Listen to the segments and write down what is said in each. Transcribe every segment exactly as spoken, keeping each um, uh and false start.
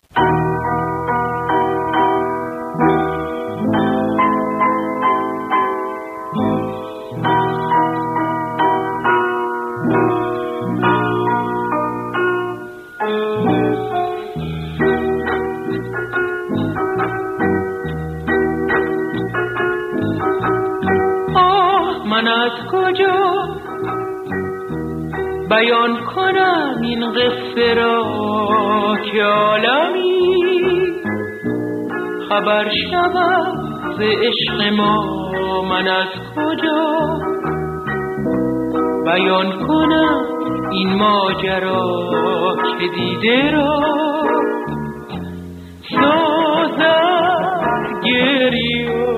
من از کجا بیان کنم این قصه را که عالمی خبر شود ز عشق ما. من از کجا بیان کنم این ماجرا که دیده را سازد گریه.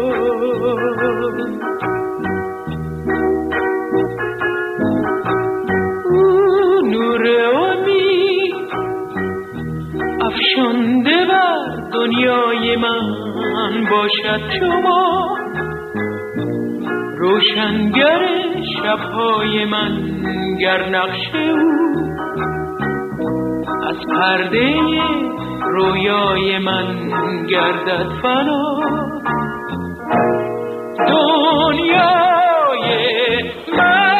افشانده بر دنیای من باشد شما، روشنگر شبهای من گر نقش او از پرده رویای من گردد فنا. دنیای من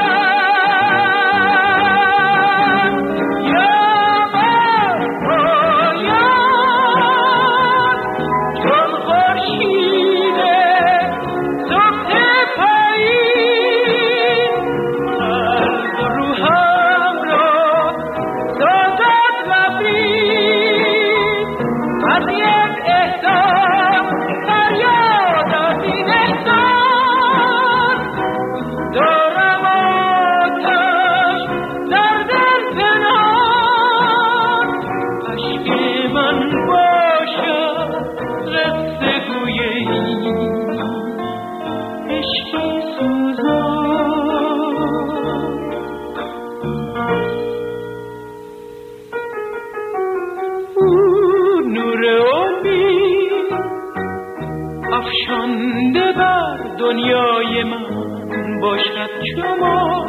افشانده بر دنیای من باشد شما،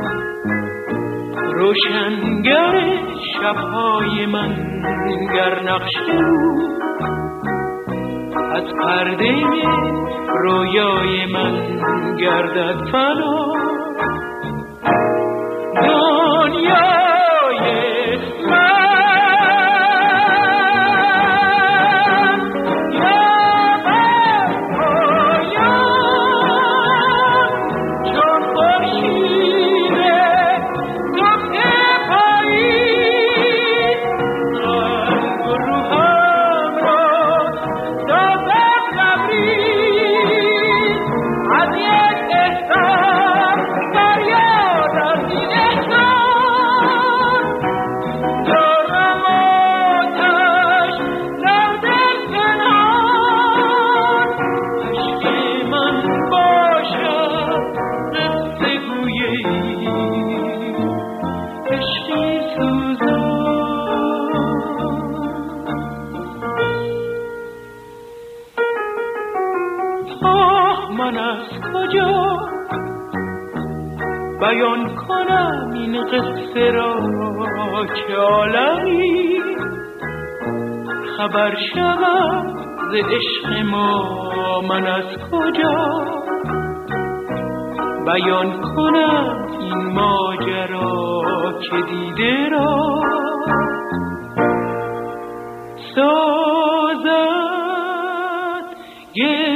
روشنگر شبهای من گر نقش او از پرده رویای من گردد فنا. دنیای من من از کجا بیان کنم این قصه را که عالمی خبر شود ز عشق ما. من از کجا بیان کنم این ماجرا که دیده را سازد